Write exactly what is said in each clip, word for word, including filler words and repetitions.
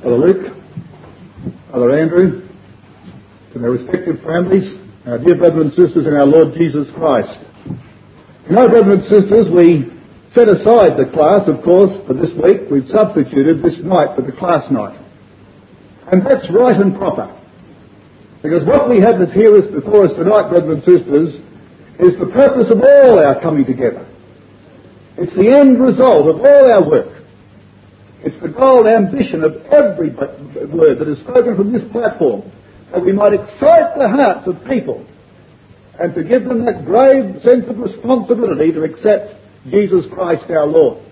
Brother Luke, Brother Andrew, to their respective families, our dear brothers and sisters in our Lord Jesus Christ. You know, brothers and sisters, we set aside the class, of course, for this week. We've substituted this night for the class night. And that's right and proper. Because what we have that's here is before us tonight, brothers and sisters, is the purpose of all our coming together. It's the end result of all our work. It's the goal and ambition of every word that is spoken from this platform, that we might excite the hearts of people and to give them that grave sense of responsibility to accept Jesus Christ our Lord.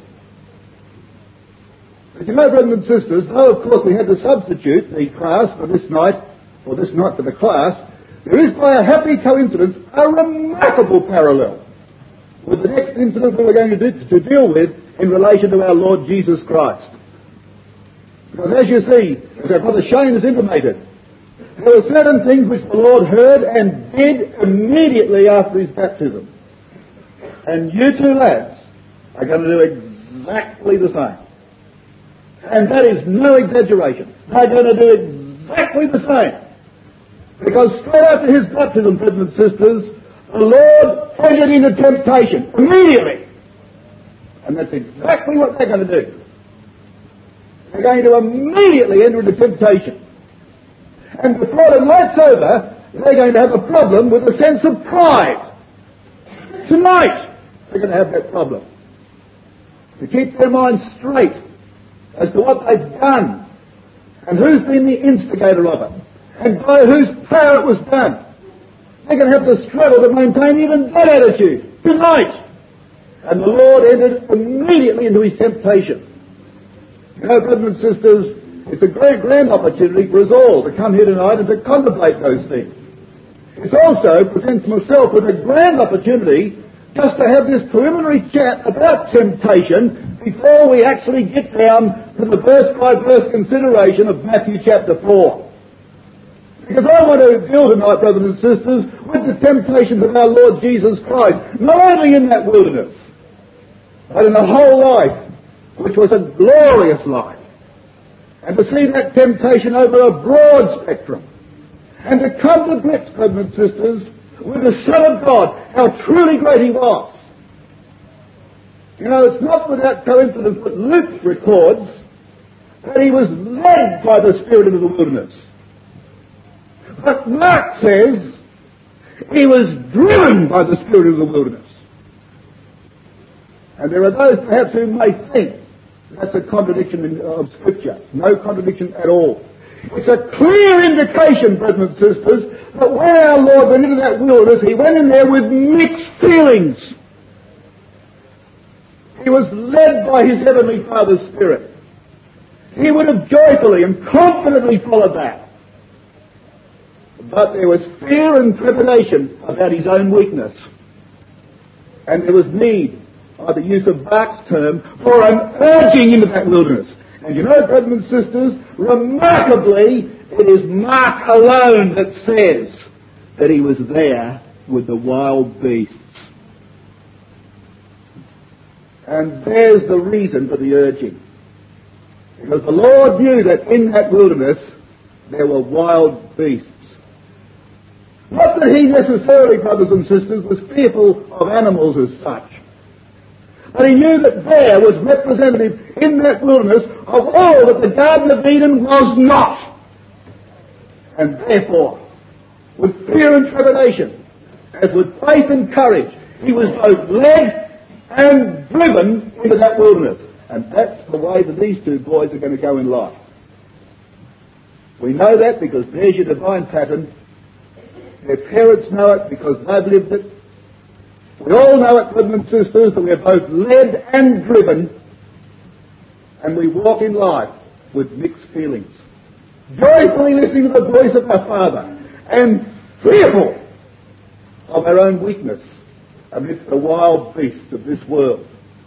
But you know, brothers and sisters, though of course we had to substitute the class for this night, or this night for the class, there is by a happy coincidence a remarkable parallel with the next incident that we're going to, do, to deal with in relation to our Lord Jesus Christ. Because as you see, as our brother Shane has intimated, there were certain things which the Lord heard and did immediately after his baptism. And you two lads are going to do exactly the same. And that is no exaggeration. They're going to do exactly the same. Because straight after his baptism, brothers and sisters, the Lord entered into temptation immediately. And that's exactly what they're going to do. They're going to immediately enter into temptation. And before the night's over, they're going to have a problem with a sense of pride. Tonight, they're going to have that problem. To keep their minds straight as to what they've done and who's been the instigator of it and by whose power it was done. They're going to have to struggle to maintain even that attitude tonight. And the Lord entered immediately into his temptation. You know, brothers and sisters, it's a great grand opportunity for us all to come here tonight and to contemplate those things. It also presents myself with a grand opportunity just to have this preliminary chat about temptation before we actually get down to the verse-by-verse consideration of Matthew chapter four. Because I want to deal tonight, brothers and sisters, with the temptations of our Lord Jesus Christ, not only in that wilderness, but in the whole life, which was a glorious life. And to see that temptation over a broad spectrum. And to come to grips, brothers and sisters, with the Son of God, how truly great he was. You know, it's not without coincidence that Luke records that he was led by the Spirit into the wilderness. But Mark says he was driven by the Spirit into the wilderness. And there are those perhaps who may think that's a contradiction in, of Scripture. No contradiction at all. It's a clear indication, brothers and sisters, that when our Lord went into that wilderness, he went in there with mixed feelings. He was led by his Heavenly Father's Spirit. He would have joyfully and confidently followed that. But there was fear and trepidation about his own weakness. And there was need, by the use of Mark's term, for an urging into that wilderness. And you know, brothers and sisters, remarkably, it is Mark alone that says that he was there with the wild beasts. And there's the reason for the urging. Because the Lord knew that in that wilderness there were wild beasts. Not that he necessarily, brothers and sisters, was fearful of animals as such. But he knew that there was representative in that wilderness of all that the Garden of Eden was not. And therefore, with fear and trepidation, as with faith and courage, he was both led and driven into that wilderness. And that's the way that these two boys are going to go in life. We know that because there's your divine pattern. Their parents know it because they've lived it. We all know it, brothers and sisters, that we are both led and driven, and we walk in life with mixed feelings. Joyfully listening to the voice of our Father, and fearful of our own weakness amidst the wild beasts of this world.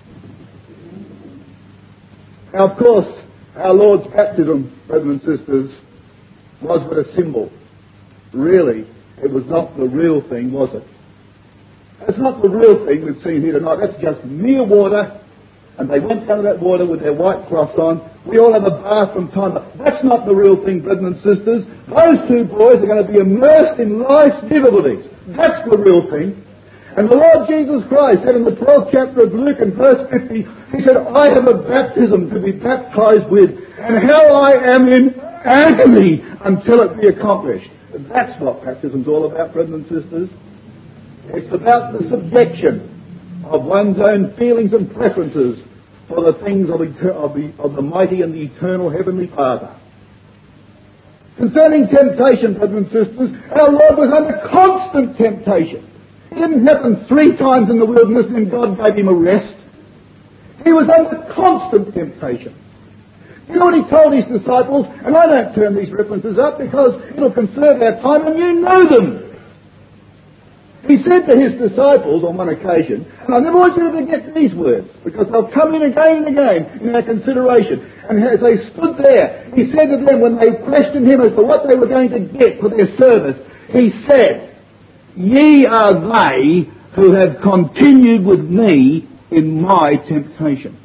Now, of course, our Lord's baptism, brothers and sisters, was but a symbol. Really, it was not the real thing, was it? That's not the real thing we've seen here tonight. That's just mere water, and they went down to that water with their white cloths on, We all have a bath from time to time. That's not the real thing, brethren and sisters. Those two boys are going to be immersed in life's difficulties. That's the real thing. And the Lord Jesus Christ said in the twelfth chapter of Luke in verse fifty, He said, I have a baptism to be baptized with, and how I am in agony until it be accomplished. And that's what baptism's all about, brethren and sisters. It's about the subjection of one's own feelings and preferences for the things of, of, the, of the mighty and the eternal Heavenly Father. Concerning temptation, brethren and sisters, our Lord was under constant temptation. It didn't happen three times in the wilderness and then God gave him a rest. He was under constant temptation. You know what he told his disciples? And I don't turn these references up because it'll conserve our time and you know them. He said to his disciples on one occasion, and I never want you to forget these words because they'll come in again and again in our consideration. And as they stood there, he said to them when they questioned him as to what they were going to get for their service, he said, Ye are they who have continued with me in my temptations.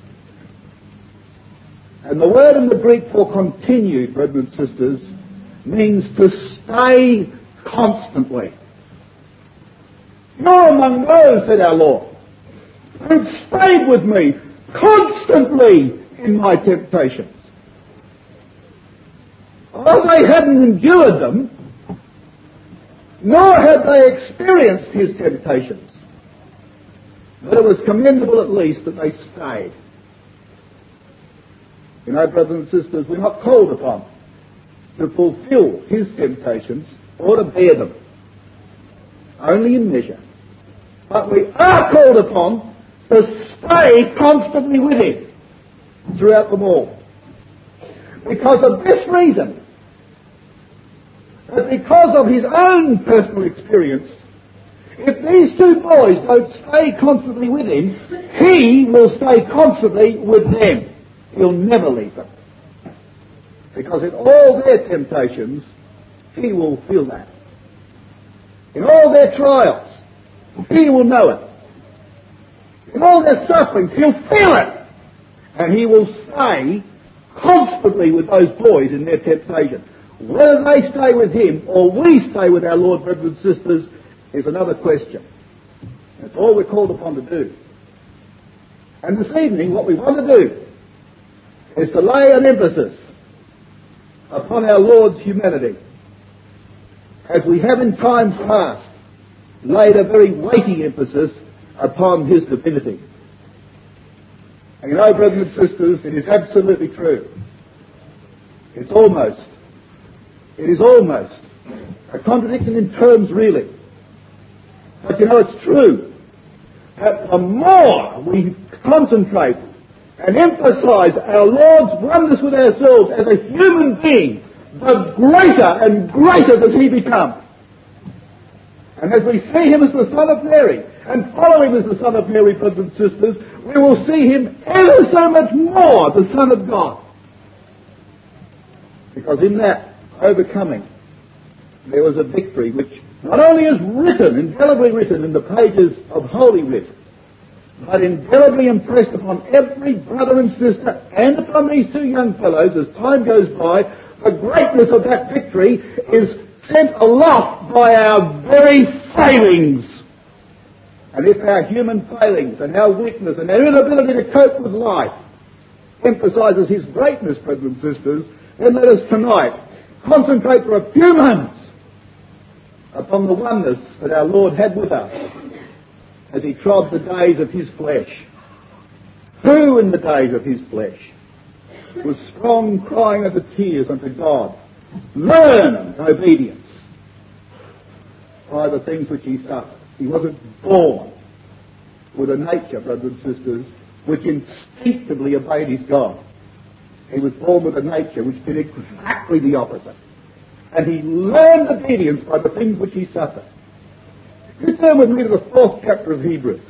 And the word in the Greek for continued, brethren and sisters, means to stay constantly. You're among those, said our Lord, who've stayed with me constantly in my temptations. Although they hadn't endured them, nor had they experienced his temptations, but it was commendable at least that they stayed. You know, brothers and sisters, we're not called upon to fulfill his temptations or to bear them, only in measure. But we are called upon to stay constantly with him throughout them all. Because of this reason, that because of his own personal experience, if these two boys don't stay constantly with him, he will stay constantly with them. He'll never leave them. Because in all their temptations, he will feel that. In all their trials, he will know it. In all their sufferings, he'll feel it. And he will stay constantly with those boys in their temptation. Whether they stay with him or we stay with our Lord, brothers and sisters, is another question. That's all we're called upon to do. And this evening, what we want to do is to lay an emphasis upon our Lord's humanity, as we have in times past laid a very weighty emphasis upon his divinity. And you know, brothers and sisters, it is absolutely true. It's almost, it is almost a contradiction in terms really. But you know, it's true that the more we concentrate and emphasize our Lord's oneness with ourselves as a human being, the greater and greater does he become. And as we see him as the Son of Mary and follow him as the Son of Mary, brothers and sisters, we will see him ever so much more the Son of God. Because in that overcoming, there was a victory which not only is written, indelibly written in the pages of Holy Writ, but indelibly impressed upon every brother and sister and upon these two young fellows as time goes by. The greatness of that victory is sent aloft by our very failings. And if our human failings and our weakness and our inability to cope with life emphasizes his greatness, brothers and sisters, then let us tonight concentrate for a few moments upon the oneness that our Lord had with us as he trod the days of his flesh. Who in the days of his flesh was strong crying of the tears unto God, learn obedience by the things which he suffered. He wasn't born with a nature, brothers and sisters, which instinctively obeyed his God. He was born with a nature which did exactly the opposite. And he learned obedience by the things which he suffered. You turn with me to the fourth chapter of Hebrews.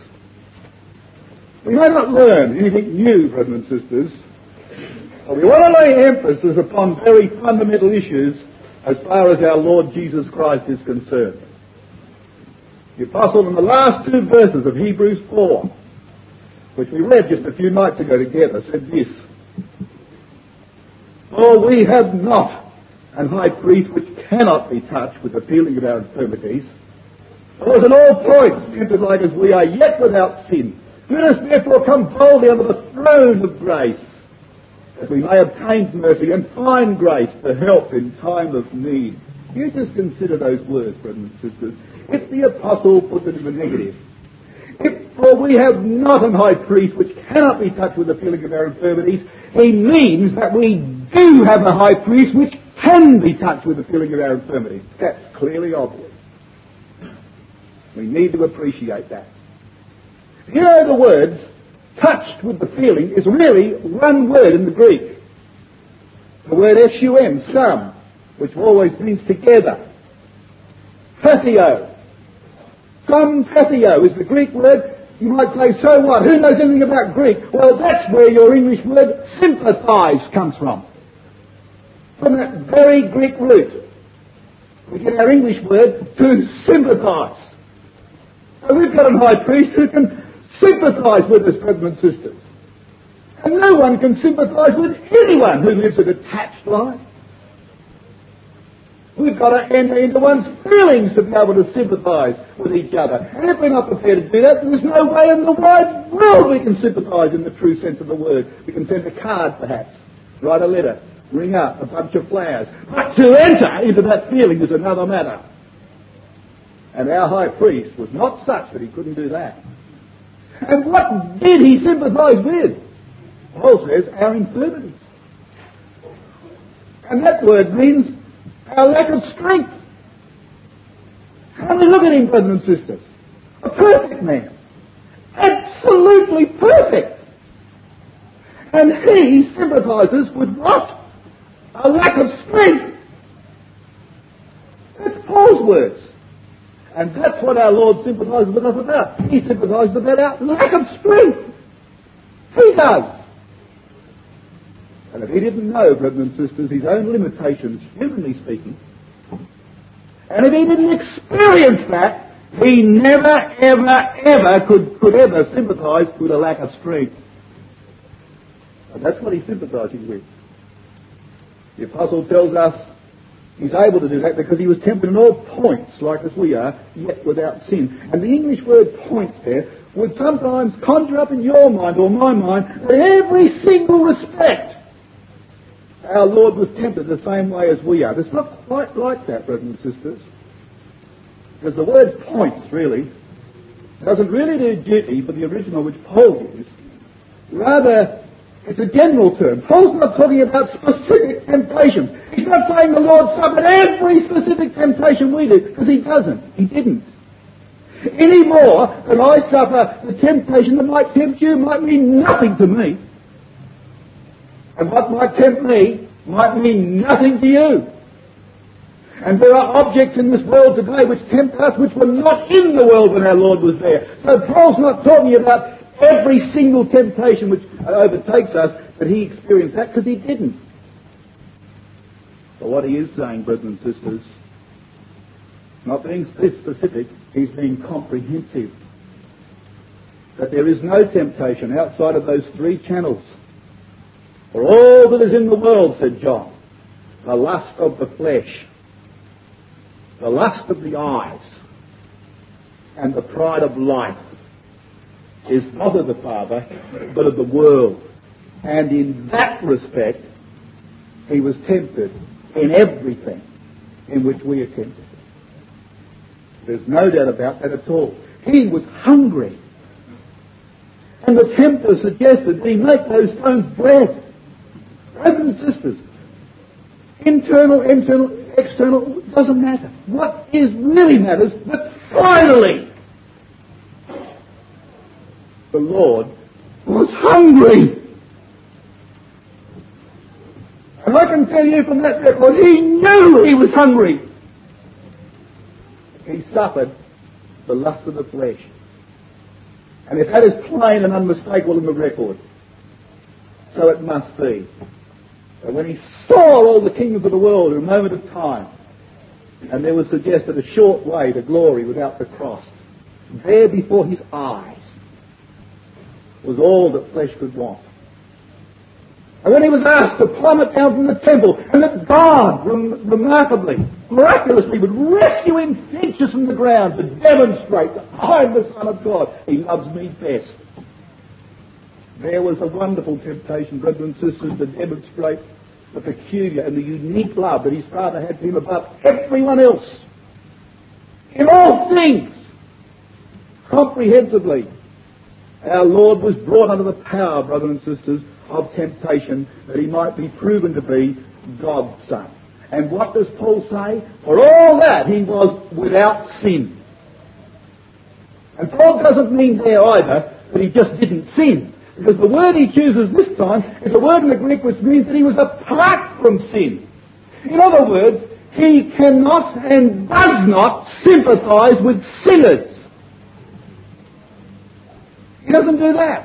We may not learn anything new, brothers and sisters, but we want to lay emphasis upon very fundamental issues as far as our Lord Jesus Christ is concerned. The apostle in the last two verses of Hebrews four, which we read just a few nights ago together, said this: For we have not an high priest which cannot be touched with the feeling of our infirmities, who was in all points tempted like as we are, yet without sin. Let us therefore come boldly under the throne of grace, that we may obtain mercy and find grace to help in time of need. You just consider those words, brothers and sisters. If the apostle puts it in the negative, if for we have not an high priest which cannot be touched with the feeling of our infirmities, he means that we do have a high priest which can be touched with the feeling of our infirmities. That's clearly obvious. We need to appreciate that. You know, the words touched with the feeling is really one word in the Greek. The word S U M, some, which always means together. Pathio. Some pathio is the Greek word. You might say, so what? Who knows anything about Greek? Well, that's where your English word sympathise comes from. From that very Greek root, we get our English word to sympathise. So we've got a high priest who can sympathise with us, brothers and sisters. And no one can sympathise with anyone who lives a detached life. We've got to enter into one's feelings to be able to sympathise with each other. And if we're not prepared to do that, there's no way in the wide world we can sympathise in the true sense of the word. We can send a card, perhaps, write a letter, ring up a bunch of flowers. But to enter into that feeling is another matter. And our high priest was not such that he couldn't do that. And what did he sympathise with? Paul says, our infirmities. And that word means our lack of strength. And we look at him, brothers and sisters. A perfect man. Absolutely perfect. And he sympathises with what? A lack of strength. That's Paul's words. And that's what our Lord sympathises with us about. He sympathises about our lack of strength. He does. And if he didn't know, brothers and sisters, his own limitations, humanly speaking, and if he didn't experience that, he never, ever, ever could, could ever sympathise with a lack of strength. And that's what he's sympathising with. The apostle tells us he's able to do that because he was tempted in all points, like as we are, yet without sin. And the English word points there would sometimes conjure up in your mind or my mind that in every single respect our Lord was tempted the same way as we are. It's not quite like that, brothers and sisters. Because the word points, really, doesn't really do duty for the original which Paul used. Rather, it's a general term. Paul's not talking about specific temptations. He's not saying the Lord suffered every specific temptation we do, because he doesn't. He didn't. Any more than I suffer the temptation that might tempt you might mean nothing to me. And what might tempt me might mean nothing to you. And there are objects in this world today which tempt us which were not in the world when our Lord was there. So Paul's not talking about every single temptation which overtakes us, but he experienced that because he didn't. But what he is saying, brothers and sisters, not being this specific, he's being comprehensive. That there is no temptation outside of those three channels. For all that is in the world, said John, the lust of the flesh, the lust of the eyes, and the pride of life is not of the Father, but of the world. And in that respect, he was tempted in everything in which we are tempted. There's no doubt about that at all. He was hungry. And the tempter suggested that he make those stones bread. Brothers and sisters, internal, internal, external, doesn't matter. What is really matters, but finally, the Lord was hungry. And I can tell you from that record, he knew he was hungry. He suffered the lust of the flesh. And if that is plain and unmistakable in the record, so it must be. But when he saw all the kingdoms of the world in a moment of time, and there was suggested a short way to glory without the cross, there before his eyes was all that flesh could want. And when he was asked to plummet down from the temple, and that God, rem- remarkably, miraculously, would rescue him inches from the ground to demonstrate that I'm the Son of God, he loves me best. There was a wonderful temptation, brothers and sisters, to demonstrate the peculiar and the unique love that his Father had for him above everyone else. In all things, comprehensively, our Lord was brought under the power, brothers and sisters, of temptation, that he might be proven to be God's Son. And what does Paul say? For all that he was without sin. And Paul doesn't mean there either that he just didn't sin, because the word he chooses this time is a word in the Greek which means that he was apart from sin. In other words, he cannot and does not sympathize with sinners. He doesn't do that.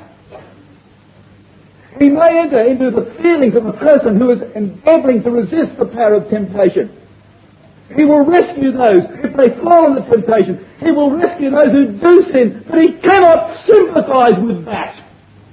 He may enter into the feelings of a person who is endeavouring to resist the power of temptation. He will rescue those if they fall into temptation. He will rescue those who do sin, but he cannot sympathise with that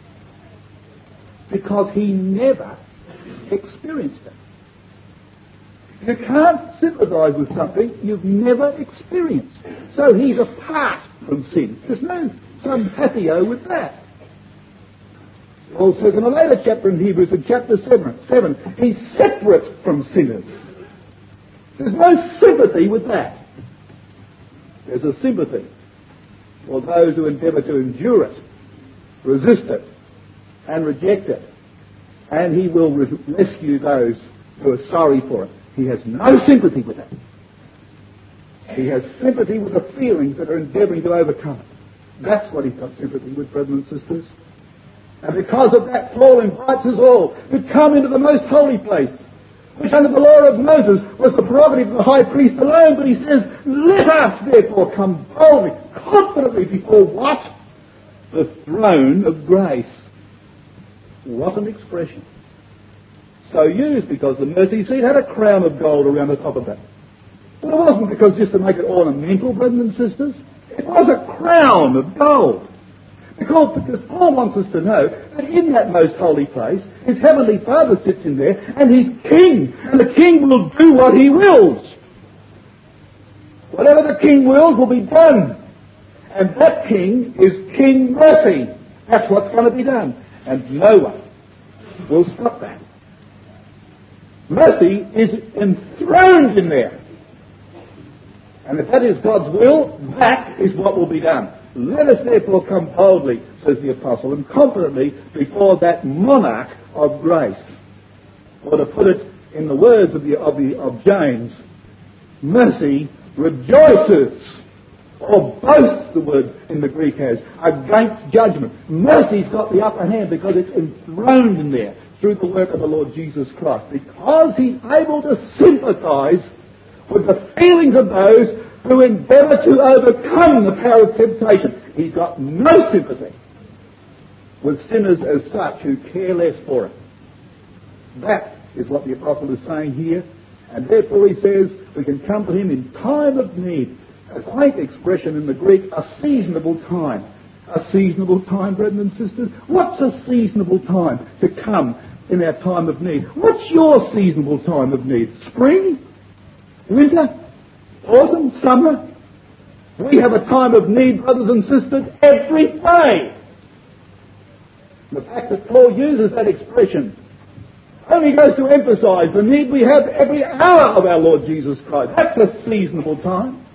because he never experienced it. You can't sympathise with something you've never experienced. So he's apart from sin. There's no sympathio with that. Paul says in a later chapter in Hebrews, in chapter seven, seven, he's separate from sinners. There's no sympathy with that. There's a sympathy for those who endeavour to endure it, resist it, and reject it. And he will res- rescue those who are sorry for it. He has no sympathy with that. He has sympathy with the feelings that are endeavouring to overcome it. That's what he's got sympathy with, brothers and sisters. And because of that, Paul invites us all to come into the most holy place, which under the law of Moses was the prerogative of the high priest alone. But he says, let us therefore come boldly, confidently before what? The throne of grace. What an expression. So used because the mercy seat had a crown of gold around the top of that. But it wasn't because just to make it ornamental, brothers and sisters. It was a crown of gold. Because, because Paul wants us to know that in that most holy place, his heavenly Father sits in there, and he's king, and the king will do what he wills. Whatever the king wills will be done. And that king is King Mercy. That's what's going to be done. And no one will stop that. Mercy is enthroned in there. And if that is God's will, that is what will be done. Let us therefore come boldly, says the apostle, and confidently before that monarch of grace. Or to put it in the words of, the, of, the, of James, mercy rejoices, or boasts, the word in the Greek has, against judgment. Mercy's got the upper hand because it's enthroned in there through the work of the Lord Jesus Christ. Because he's able to sympathise with the feelings of those who endeavour to overcome the power of temptation. He's got no sympathy with sinners as such who care less for it. That is what the apostle is saying here. And therefore he says we can come to him in time of need. A quaint expression in the Greek, a seasonable time. A seasonable time, brethren and sisters. What's a seasonable time to come in our time of need? What's your seasonable time of need? Spring? Winter? Autumn? Summer? We have a time of need, brothers and sisters, every day. The fact that Paul uses that expression only goes to emphasise the need we have every hour of our Lord Jesus Christ. That's a seasonable time.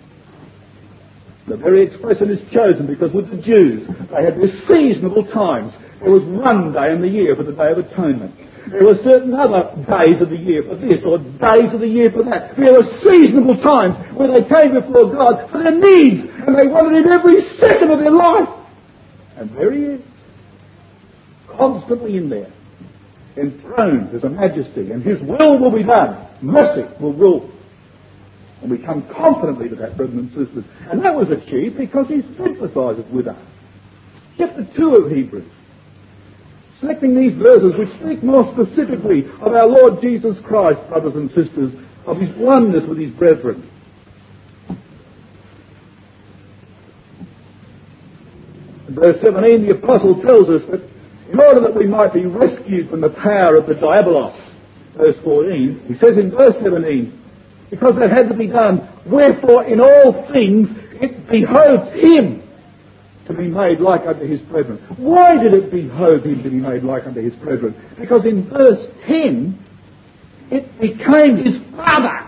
The very expression is chosen because with the Jews, they had their seasonable times. There was one day in the year for the Day of Atonement. There were certain other days of the year for this, or days of the year for that. There were seasonable times where they came before God for their needs, and they wanted Him every second of their life. And there He is, constantly in there, enthroned as a majesty, and His will will be done. Mercy will rule. And we come confidently to that, brothers and sisters. And that was achieved because He sympathises with us. Chapter two of Hebrews, selecting these verses which speak more specifically of our Lord Jesus Christ, brothers and sisters, of His oneness with His brethren. In verse seventeen, the Apostle tells us that in order that we might be rescued from the power of the diabolos. Verse fourteen, he says in verse seventeen, because that had to be done, wherefore in all things it behoves him to be made like unto his brethren. Why did it behove him to be made like unto his brethren? Because in verse ten, it became his father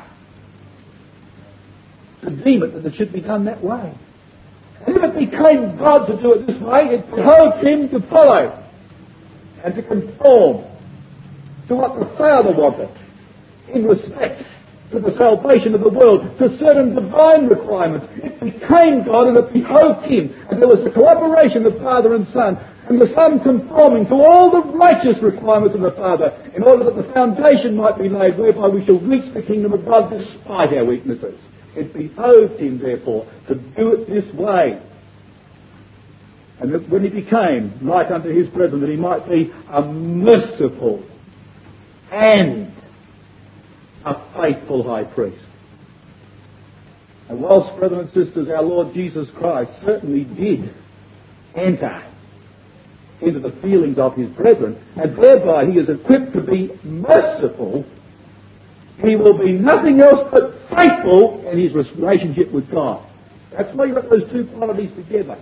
to deem it that it should be done that way. And if it became God to do it this way, it behoved him to follow and to conform to what the Father wanted in respect to the salvation of the world, to certain divine requirements. It became God and it behoved him. And there was the cooperation of Father and Son, and the Son conforming to all the righteous requirements of the Father, in order that the foundation might be laid whereby we shall reach the kingdom of God despite our weaknesses. It behoved him, therefore, to do it this way. And that when he became like unto his brethren, that he might be a merciful and a faithful high priest. And whilst, brethren and sisters, our Lord Jesus Christ certainly did enter into the feelings of his brethren, and thereby he is equipped to be merciful, he will be nothing else but faithful in his relationship with God. That's why you've got those two qualities together.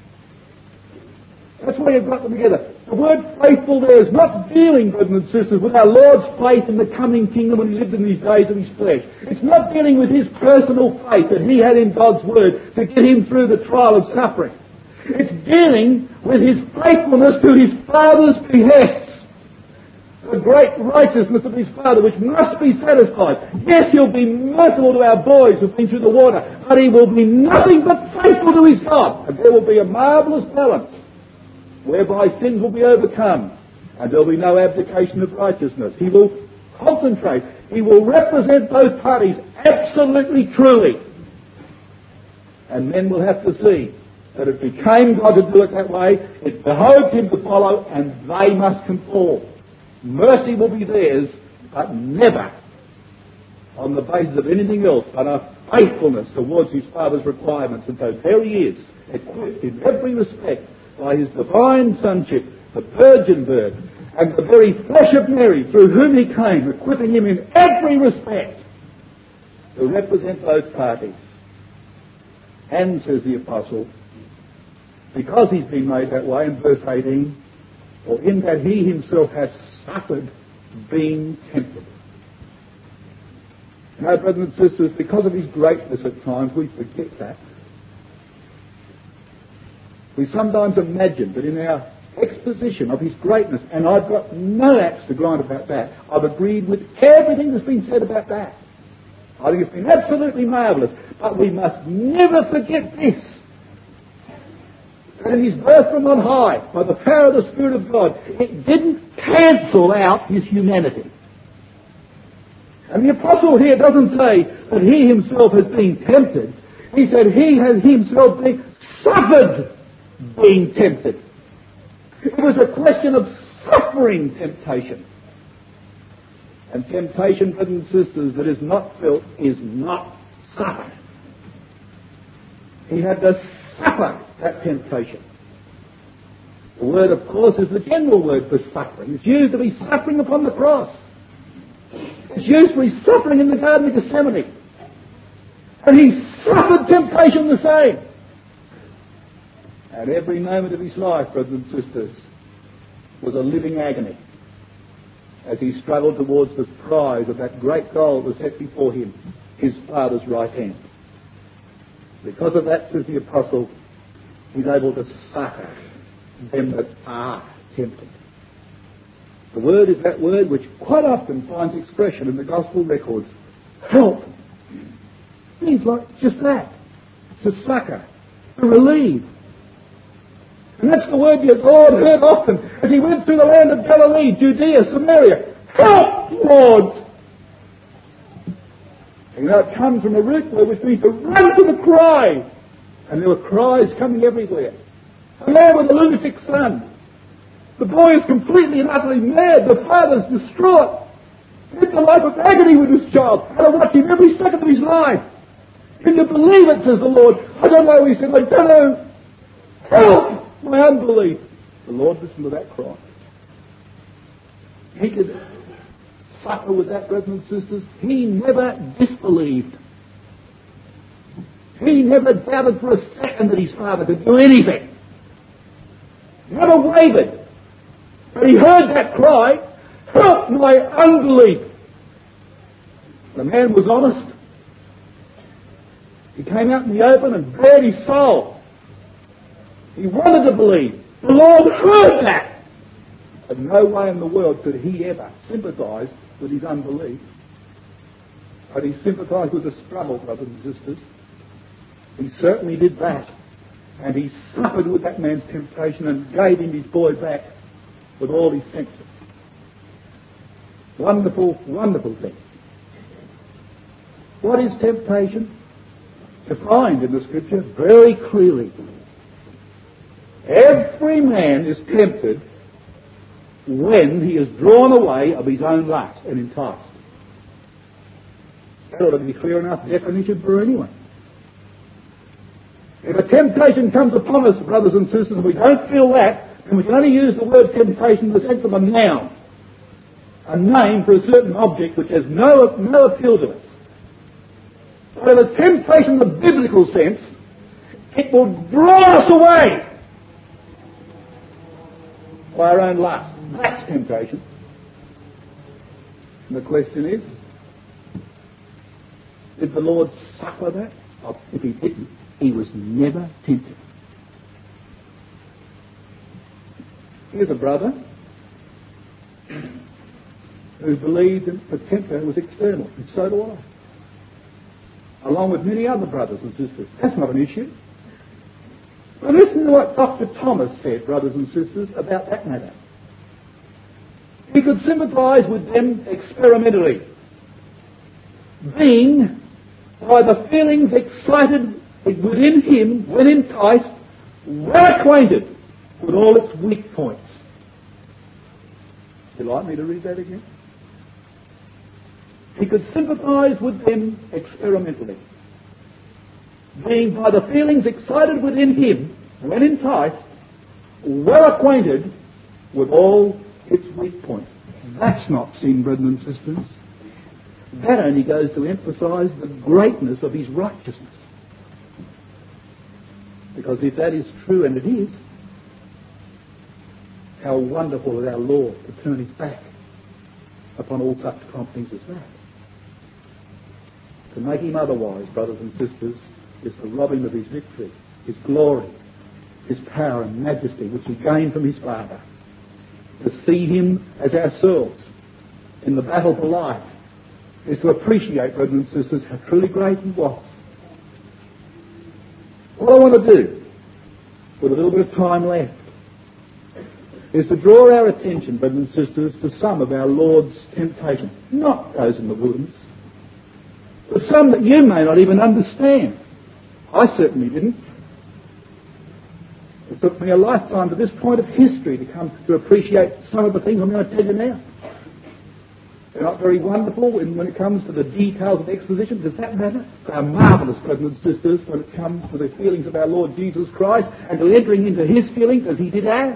That's why you've got them together. The word faithful there is not dealing, brothers and sisters, with our Lord's faith in the coming kingdom when he lived in these days of his flesh. It's not dealing with his personal faith that he had in God's word to get him through the trial of suffering. It's dealing with his faithfulness to his Father's behests. The great righteousness of his Father, which must be satisfied. Yes, he'll be merciful to our boys who've been through the water, but he will be nothing but faithful to his God. And there will be a marvellous balance, whereby sins will be overcome, and there will be no abdication of righteousness. He will concentrate. He will represent both parties absolutely truly. And men will have to see that it became God to do it that way, it behoved him to follow, and they must conform. Mercy will be theirs, but never on the basis of anything else but a faithfulness towards his Father's requirements. And so there he is, equipped in every respect by his divine sonship, the virgin birth, and the very flesh of Mary through whom he came, equipping him in every respect to represent both parties. And, says the Apostle, because he's been made that way in verse eighteen, for in that he himself has suffered being tempted. Now, brothers and sisters, because of his greatness at times, we forget that. We sometimes imagine that in our exposition of his greatness, and I've got no axe to grind about that, I've agreed with everything that's been said about that. I think it's been absolutely marvellous. But we must never forget this. That in his birth from on high, by the power of the Spirit of God, it didn't cancel out his humanity. And the Apostle here doesn't say that he himself has been tempted. He said he has himself been suffered being tempted. It was a question of suffering temptation. And temptation, brothers and sisters, that is not felt is not suffered. He had to suffer that temptation. The word, of course, is the general word for suffering. It's used to be suffering upon the cross. It's used for his suffering in the Garden of Gethsemane. And he suffered temptation the same. And every moment of his life, brothers and sisters, was a living agony as he struggled towards the prize of that great goal that was set before him, his Father's right hand. Because of that, says the Apostle, he's able to succor them that are tempted. The word is that word which quite often finds expression in the Gospel records. Help. It means like just that. To succor. To relieve. And that's the word the Lord heard often as he went through the land of Galilee, Judea, Samaria. Help, Lord! And you know, it comes from a root word which means to run to the cry. And there were cries coming everywhere. A man with a lunatic son. The boy is completely and utterly mad. The father's distraught. It's a life of agony with this child. And I watch him every second of his life. Can you believe it, says the Lord? I don't know, he said, I don't know. Help my unbelief. The Lord listened to that cry. he could suffer with that, brothers and sisters. He never disbelieved. He never doubted for a second that his Father could do anything. Never wavered. But he heard that cry, "Help my unbelief." The man was honest. He came out in the open and bared his soul. He wanted to believe. The Lord heard that. But no way in the world could he ever sympathise with his unbelief. But he sympathised with the struggle, brothers and sisters. He certainly did that. And he suffered with that man's temptation and gave him his boy back with all his senses. Wonderful, wonderful thing. What is temptation? Defined in the Scripture very clearly. Every man is tempted when he is drawn away of his own lust and enticed. That ought to be clear enough definition for anyone. If a temptation comes upon us, brothers and sisters, and we don't feel that, then we can only use the word temptation in the sense of a noun. A name for a certain object which has no, no appeal to us. But if a temptation in the biblical sense, it will draw us away by our own lust. That's temptation. And the question is, did the Lord suffer that? Oh, if he didn't, he was never tempted. Here's a brother who believed that the temper was external, and so do I. Along with many other brothers and sisters. That's not an issue. But listen to what Doctor Thomas said, brothers and sisters, about that matter. He could sympathise with them experimentally, being by the feelings excited within him when enticed, well acquainted with all its weak points. Would you like me to read that again? He could sympathise with them experimentally, being by the feelings excited within him when enticed, well acquainted with all its weak points. That's not sin, brethren and sisters. That only goes to emphasise the greatness of his righteousness. Because if that is true, and it is, how wonderful is our Lord to turn his back upon all such promptings as that. To make him otherwise, brothers and sisters, is to rob him of his victory, his glory, his power and majesty, which he gained from his Father. To see him as ourselves in the battle for life is to appreciate, brothers and sisters, how truly great he was. What I want to do, with a little bit of time left, is to draw our attention, brothers and sisters, to some of our Lord's temptations. Not those in the wilderness, but some that you may not even understand. I certainly didn't. It took me a lifetime to this point of history to come to appreciate some of the things I'm going to tell you now. They're not very wonderful when, when it comes to the details of exposition. Does that matter? They are marvellous, brothers and sisters, when it comes to the feelings of our Lord Jesus Christ and to entering into his feelings as he did ours.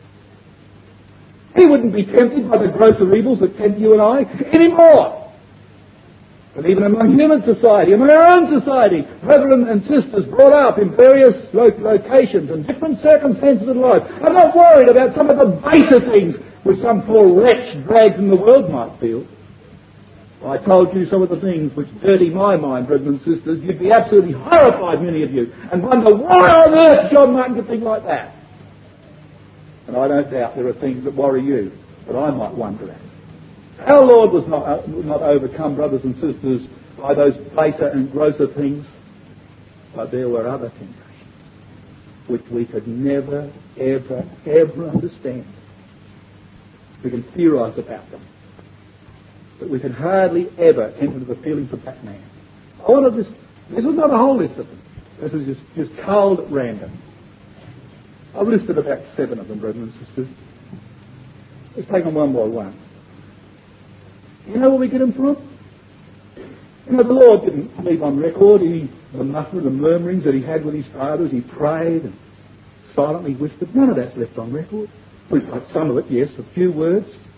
He wouldn't be tempted by the grosser evils that tempt you and I anymore. But even among human society, among our own society, brethren and sisters brought up in various lo- locations and different circumstances of life, are not worried about some of the baser things which some poor wretch dragged in the world might feel. If I told you some of the things which dirty my mind, brethren and sisters, you'd be absolutely horrified, many of you, and wonder why on earth John Martin could think like that. And I don't doubt there are things that worry you that I might wonder at. Our Lord was not, uh, not overcome, brothers and sisters, by those baser and grosser things, but there were other temptations which we could never, ever, ever understand. We can theorise about them, but we can hardly ever enter into the feelings of that man. I want to just, this was not a whole list of them. This is just, just culled at random. I've listed about seven of them, brethren and sisters. Let's take them one by one. You know where we get them from? You know, the Lord didn't leave on record any the mutter, the murmurings that he had with his Father as he prayed and silently whispered. None of that's left on record. We've got some of it, yes, a few words.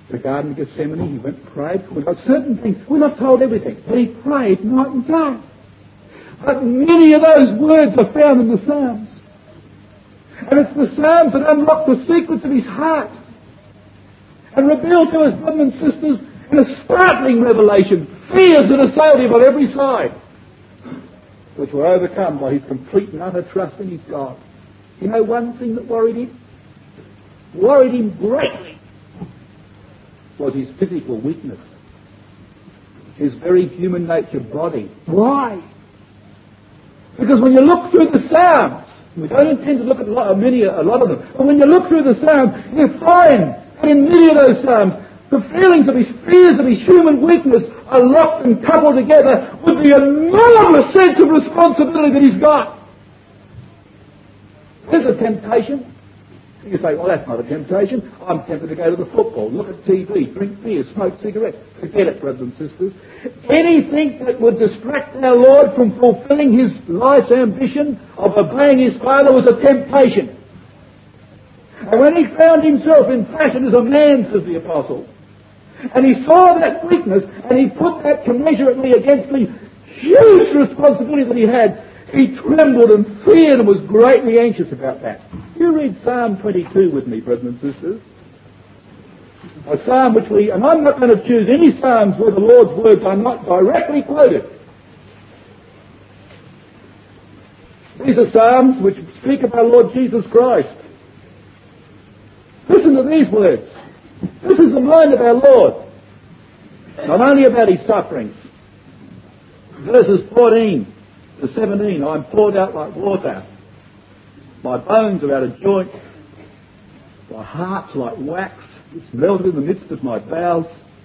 the Garden of Gethsemane. He went and prayed. We've got certain things. We're not told everything. But he prayed night and day. But many of those words are found in the Psalms. And it's the Psalms that unlock the secrets of his heart and reveal to us, brothers and sisters, in a startling revelation, fears that assailed him on every side, which were overcome by his complete and utter trust in his God. You know one thing that worried him? Worried him greatly was his physical weakness, his very human nature body. Why? Because when you look through the Psalms, we don't intend to look at a lot, many, a lot of them, but when you look through the Psalms, you find that in many of those Psalms, the feelings of his fears of his human weakness are locked and coupled together with the enormous sense of responsibility that he's got. There's a temptation. You say, well, that's not a temptation. I'm tempted to go to the football, look at T V, drink beer, smoke cigarettes. Forget it, brothers and sisters. Anything that would distract our Lord from fulfilling his life's ambition of obeying his Father was a temptation. And when he found himself in fashion as a man, says the Apostle, and he saw that weakness, and he put that commensurately against the huge responsibility that he had, he trembled and feared and was greatly anxious about that. You read Psalm twenty-two with me, brothers and sisters. A psalm which we, and I'm not going to choose any psalms where the Lord's words are not directly quoted. These are psalms which speak of our Lord Jesus Christ. Listen to these words. This is the mind of our Lord. Not only about his sufferings. Verses fourteen to seventeen, I'm poured out like water. My bones are out of joint. My heart's like wax. It's melted in the midst of my bowels.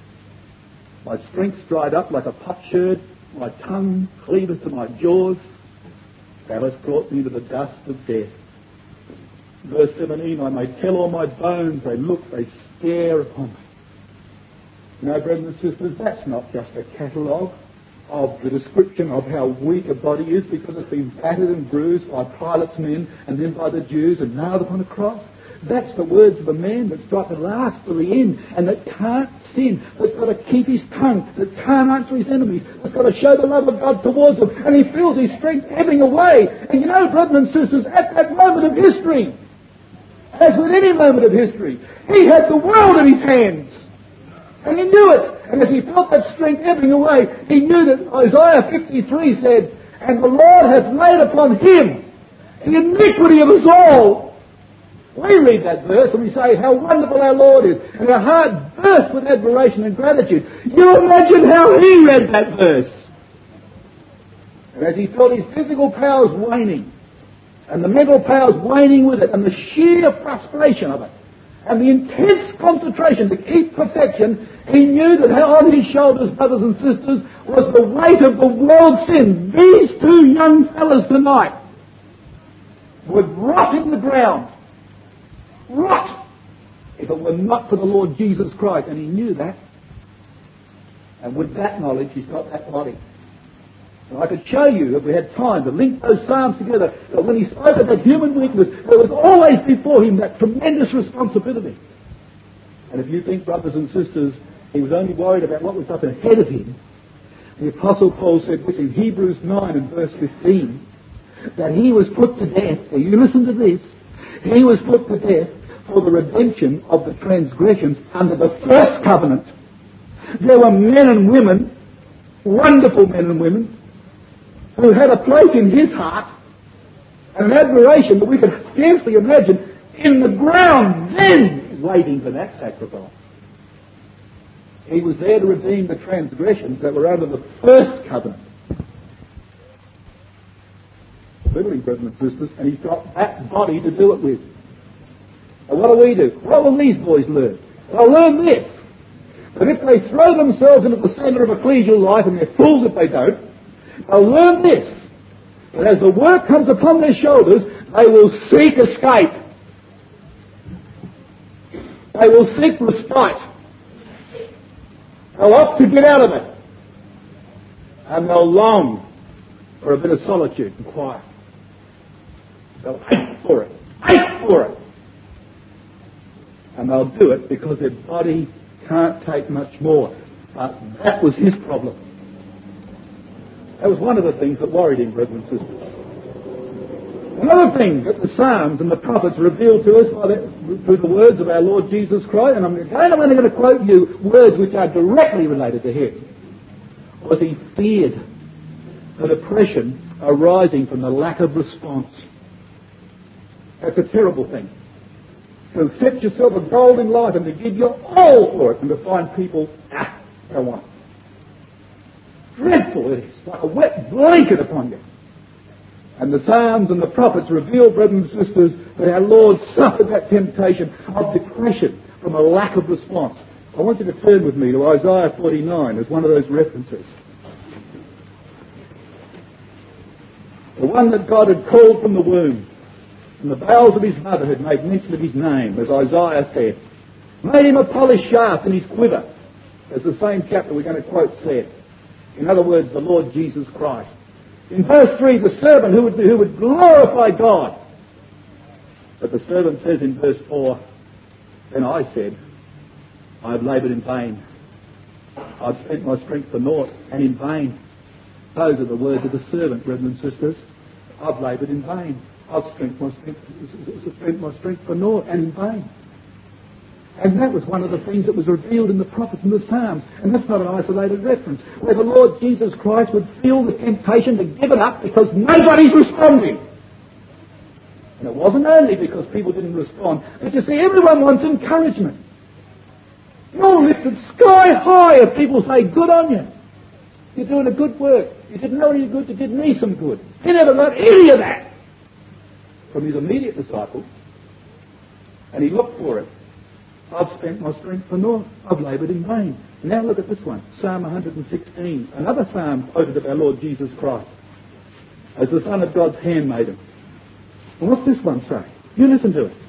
My strength's dried up like a potsherd. My tongue cleaveth to my jaws. Thou hast brought me to the dust of death. Verse seventeen, I may tell all my bones, they look, they stare upon me. Now, brothers and sisters, that's not just a catalogue of the description of how weak a body is because it's been battered and bruised by Pilate's men and then by the Jews and nailed upon a cross. That's the words of a man that's got to last to the end and that can't sin, that's got to keep his tongue, that can't answer his enemies, that's got to show the love of God towards them, and he feels his strength ebbing away. And you know, brothers and sisters, at that moment of history, as with any moment of history, he had the world in his hands. And he knew it. And as he felt that strength ebbing away, he knew that Isaiah fifty-three said, and the Lord hath laid upon him the iniquity of us all. We read that verse and we say how wonderful our Lord is. And our heart bursts with admiration and gratitude. You imagine how he read that verse. And as he felt his physical powers waning, and the mental powers waning with it, and the sheer frustration of it, and the intense concentration to keep perfection, he knew that on his shoulders, brothers and sisters, was the weight of the world's sin. These two young fellas tonight would rot in the ground. Rot! If it were not for the Lord Jesus Christ. And he knew that. And with that knowledge, he's got that body. And I could show you, if we had time, to link those psalms together, that when he spoke of that human weakness, there was always before him that tremendous responsibility. And if you think, brothers and sisters, he was only worried about what was up ahead of him, the Apostle Paul said this in Hebrews nine and verse fifteen, that he was put to death. Now you listen to this. He was put to death for the redemption of the transgressions under the first covenant. There were men and women, wonderful men and women, who had a place in his heart and an admiration that we could scarcely imagine in the ground then waiting for that sacrifice. He was there to redeem the transgressions that were under the first covenant. Literally, brothers and sisters, and he's got that body to do it with. And what do we do? What will these boys learn? They'll learn this. That if they throw themselves into the centre of ecclesial life, and they're fools if they don't, they'll learn this. That as the work comes upon their shoulders, they will seek escape. They will seek respite. They'll opt to get out of it. And they'll long for a bit of solitude and quiet. They'll ache for it. Ache for it. And they'll do it because their body can't take much more. But that was his problem. That was one of the things that worried him, brethren and sisters. Another thing that the Psalms and the prophets revealed to us by the, through the words of our Lord Jesus Christ, and I'm, again I'm only going to quote you words which are directly related to him, was he feared the depression arising from the lack of response. That's a terrible thing. To set yourself a goal in life and to give your all for it and to find people, ah, go on. Dreadful it is, like a wet blanket upon you. And the Psalms and the prophets reveal, brothers and sisters, that our Lord suffered that temptation of depression from a lack of response. I want you to turn with me to Isaiah forty-nine as one of those references. The one that God had called from the womb, and the bowels of his mother had made mention of his name, as Isaiah said. Made him a polished shaft in his quiver, as the same chapter we're going to quote said. In other words, the Lord Jesus Christ. In verse three, the servant who would, who would glorify God. But the servant says in verse four, then I said, I have laboured in vain. I've spent my strength for naught and in vain. Those are the words of the servant, brethren and sisters. I've laboured in vain. I've spent my strength, spent my strength for naught and in vain. And that was one of the things that was revealed in the prophets and the Psalms. And that's not an isolated reference. Where the Lord Jesus Christ would feel the temptation to give it up because nobody's responding. And it wasn't only because people didn't respond. But you see, everyone wants encouragement. You're lifted sky high if people say good on you. You're doing a good work. You did Mary good, you did me some good. He never got any of that from his immediate disciples. And he looked for it. I've spent my strength for naught. I've laboured in vain. Now look at this one. Psalm one hundred sixteen. Another psalm quoted of our Lord Jesus Christ as the Son of God's handmaiden. And what's this one say? You listen to it.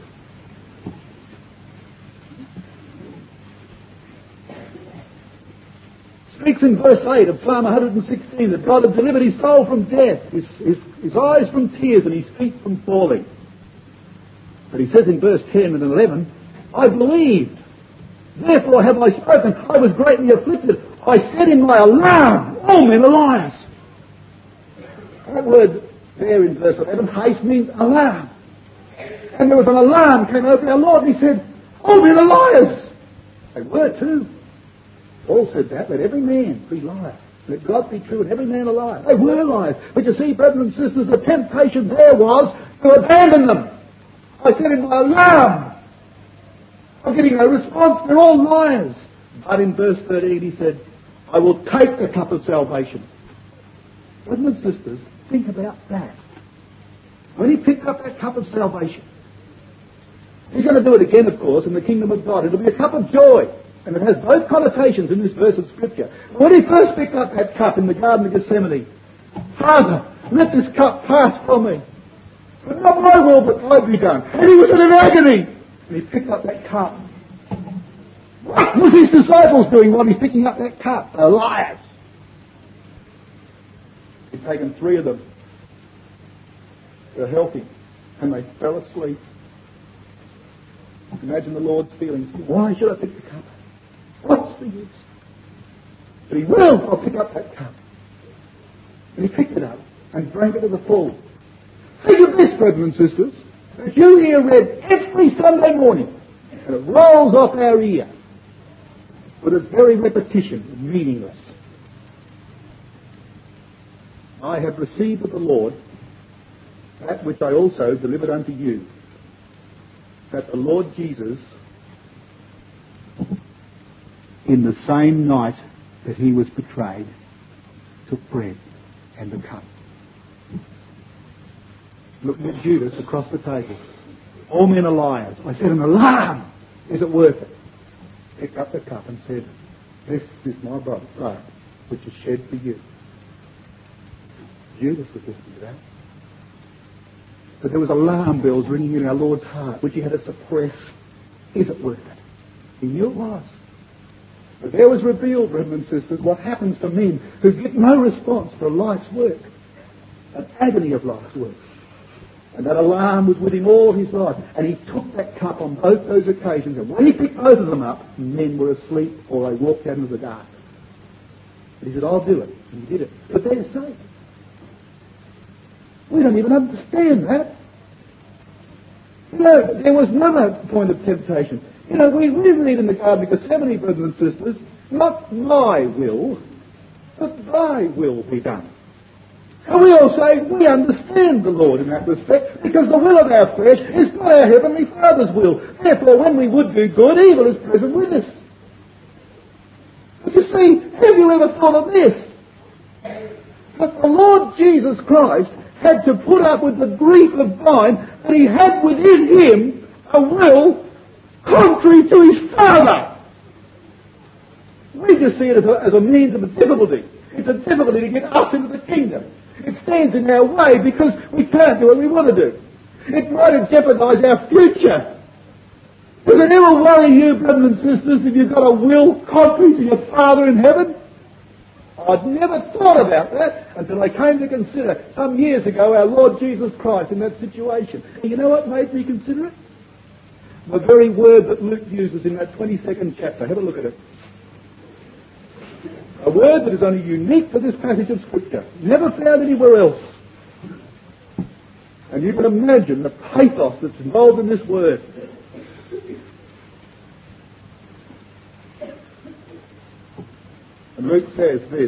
Speaks in verse eight of Psalm one hundred sixteen that God had delivered his soul from death, his, his, his eyes from tears and his feet from falling. But he says in verse ten and eleven, I believed, therefore have I spoken. I was greatly afflicted. I said in my alarm, all men are liars. That word there in verse eleven, haste, means alarm. And there was an alarm came over our Lord and he said, all men are liars. They were too. Paul said that, let every man be liar. Let God be true and every man a liar. They were liars. But you see, brothers and sisters, the temptation there was to abandon them. I said in my alarm, I'm getting no response. They're all liars. But in verse thirteen he said, I will take the cup of salvation. Brothers and sisters, think about that. When he picked up that cup of salvation, he's going to do it again, of course, in the kingdom of God. It'll be a cup of joy. And it has both connotations in this verse of Scripture. When he first picked up that cup in the Garden of Gethsemane, Father, let this cup pass from me. But not my will, but thy be done. And he was in an agony. And he picked up that cup. What was his disciples doing while he's picking up that cup? They're liars. He'd taken three of them. They're healthy. And they fell asleep. Imagine the Lord's feelings. Why should I pick the cup? What's the use? But he will. I'll pick up that cup. And he picked it up and drank it to the full. Think of this, brothers and sisters. That you hear read every Sunday morning, and it rolls off our ear with its very repetition, meaningless. I have received of the Lord that which I also delivered unto you, that the Lord Jesus, in the same night that he was betrayed, took bread and the cup. Looking at Judas across the table. All men are liars. I said, an alarm. Is it worth it? Picked up the cup and said, this is my blood, which is shed for you. Judas was listening to that. But there was alarm bells ringing in our Lord's heart, which he had to suppress. Is it worth it? He knew it was. But there was revealed, brothers and sisters, what happens to men who get no response for life's work. An agony of life's work. And that alarm was with him all his life. And he took that cup on both those occasions. And when he picked both of them up, men were asleep or they walked out into the dark. But he said, I'll do it. And he did it. But they're safe. We don't even understand that. You know, there was another point of temptation. You know, we, we read in the Garden of Gethsemane, brothers and sisters, not my will, but thy will be done. And we all say we understand the Lord in that respect, because the will of our flesh is not our Heavenly Father's will. Therefore, when we would do good, evil is present with us. But you see, have you ever thought of this? That the Lord Jesus Christ had to put up with the grief of dying, that he had within him a will contrary to his Father. We just see it as a, as a means of a difficulty. It's a difficulty to get us into the kingdom. It stands in our way because we can't do what we want to do. It might jeopardize our future. Does it ever worry you, brothers and sisters, if you've got a will contrary to your Father in heaven? I'd never thought about that until I came to consider some years ago our Lord Jesus Christ in that situation. And you know what made me consider it? The very word that Luke uses in that twenty-second chapter. Have a look at it. A word that is only unique to this passage of Scripture. Never found anywhere else. And you can imagine the pathos that's involved in this word. And Luke says this.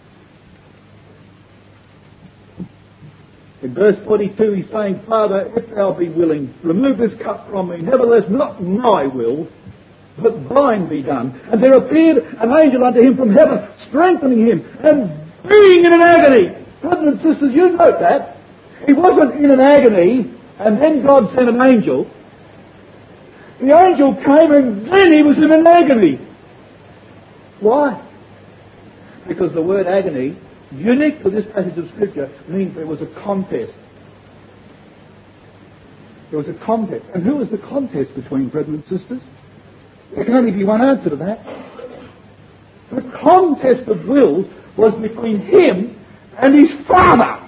In verse forty-two he's saying, Father, if thou be willing, remove this cup from me. Nevertheless, not my will, but thine be done. And there appeared an angel unto him from heaven, strengthening him, and being in an agony. Brothers and sisters, you note that. He wasn't in an agony, and then God sent an angel. The angel came, and then he was in an agony. Why? Because the word agony, unique to this passage of Scripture, means there was a contest. There was a contest. And who was the contest between, brothers and sisters? There can only be one answer to that. The contest of wills was between him and his Father.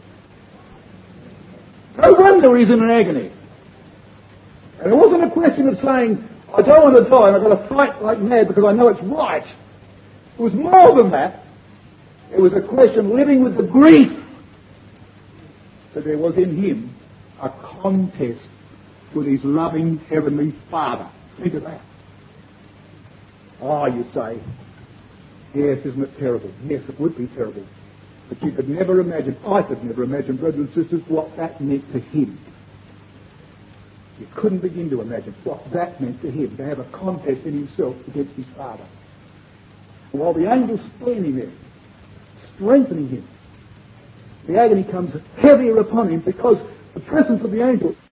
No wonder he's in an agony. And it wasn't a question of saying, I don't want to die and I've got to fight like mad because I know it's right. It was more than that. It was a question of living with the grief that there was in him a contest with his loving Heavenly Father. Think of that. Ah, oh, you say, yes, isn't it terrible? Yes, it would be terrible. But you could never imagine, I could never imagine, brothers and sisters, what that meant to him. You couldn't begin to imagine what that meant to him, to have a contest in himself against his Father. While the angel's standing there, strengthening him, the agony comes heavier upon him because the presence of the angel